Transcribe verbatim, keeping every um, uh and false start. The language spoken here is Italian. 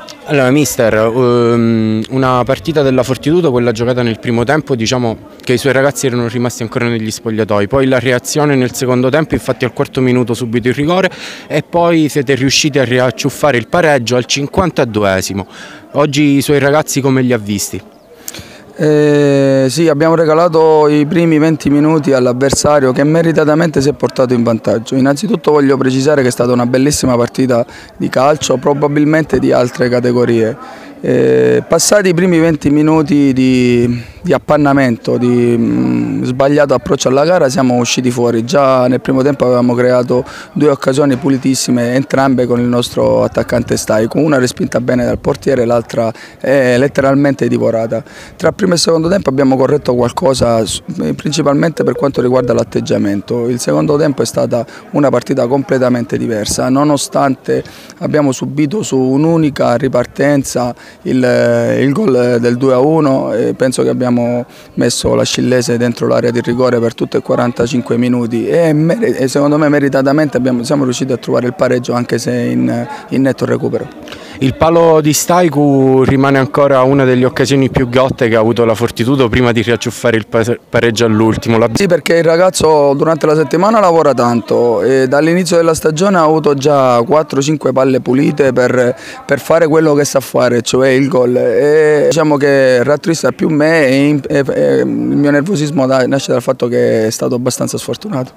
Allora, mister, um, una partita della Fortitudo, quella giocata nel primo tempo, diciamo che i suoi ragazzi erano rimasti ancora negli spogliatoi, poi la reazione nel secondo tempo, infatti al quarto minuto subito il rigore e poi siete riusciti a riacciuffare il pareggio al cinquantaduesimo. Oggi i suoi ragazzi come li ha visti? Eh, sì, abbiamo regalato i primi venti minuti all'avversario che meritatamente si è portato in vantaggio. Innanzitutto voglio precisare che è stata una bellissima partita di calcio, probabilmente di altre categorie. Eh, passati i primi venti minuti di, di appannamento, di mh, sbagliato approccio alla gara, siamo usciti fuori. Già nel primo tempo avevamo creato due occasioni pulitissime, entrambe con il nostro attaccante Staico, una respinta bene dal portiere, l'altra è letteralmente divorata. Tra primo e secondo tempo abbiamo corretto qualcosa, principalmente per quanto riguarda l'atteggiamento. Il secondo tempo è stata una partita completamente diversa, nonostante abbiamo subito su un'unica ripartenza il, il gol del due a uno, e penso che abbiamo messo la Scillese dentro l'area di rigore per tutti e quarantacinque minuti e, e secondo me meritatamente abbiamo, siamo riusciti a trovare il pareggio, anche se in, in netto recupero. Il palo di Staicu rimane ancora una delle occasioni più ghiotte che ha avuto la Fortitudo prima di riacciuffare il pareggio all'ultimo. La... Sì, perché il ragazzo durante la settimana lavora tanto e dall'inizio della stagione ha avuto già quattro cinque palle pulite per, per fare quello che sa fare, cioè il gol. E diciamo che rattrista più me e, e, e il mio nervosismo da, nasce dal fatto che è stato abbastanza sfortunato.